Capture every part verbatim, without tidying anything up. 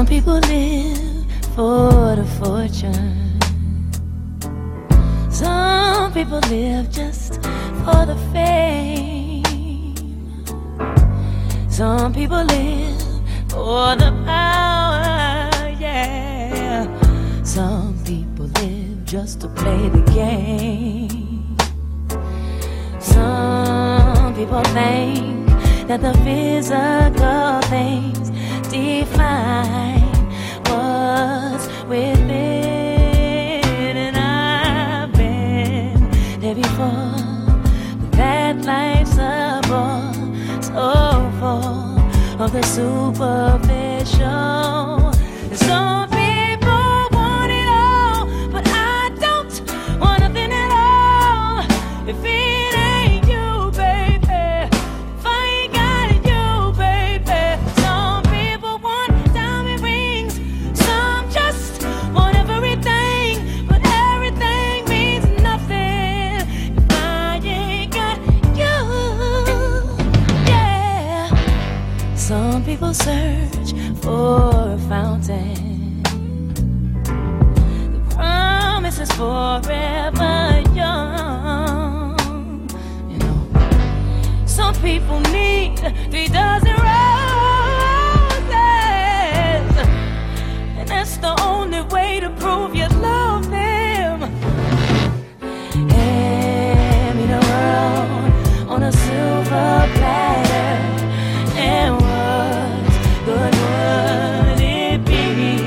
Some people live for the fortune. Some people live just for the fame. Some people live for the power, yeah. Some people live just to play the game. Some people think that the physical things define what's within, and I've been there before. That life's a bore, so full of the superficial. Some people want it all, but I don't want nothing at all. If it ain't you, baby, if I ain't got you, baby. Some people want diamond rings, some just want everything, but everything means nothing if I ain't got you. Yeah. Some people search for a fountain. The promise is forever young. You know, some people need three dozen roses, and that's the only way to prove you love them. Hand me the world on a silver platter, and what good would it be?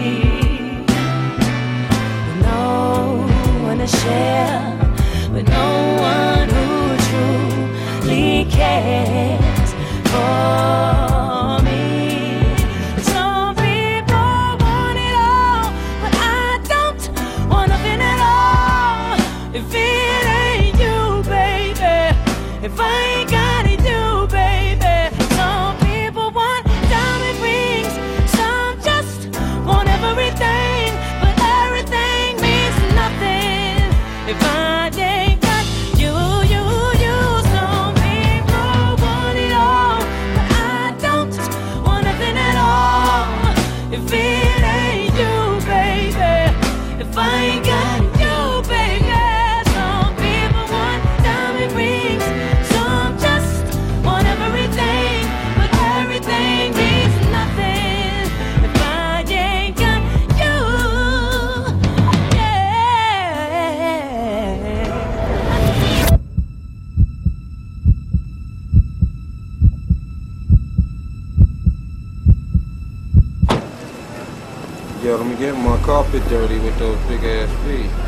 With no one to share, with no one who truly cares for me. Some people want it all, but I don't want nothing at all. If it ain't you, baby, if I ain't got it, you, baby. Some people want diamond rings, some just want everything, but everything means nothing if I ain't got you, you, you. Some people want it all, but I don't want nothing at all. If it ain't you, baby, if I ain't got you, baby. Some people want diamond rings, some just want everything, but everything means nothing if I ain't got you. Yeah. Yo, let me get my carpet dirty with those big ass feet.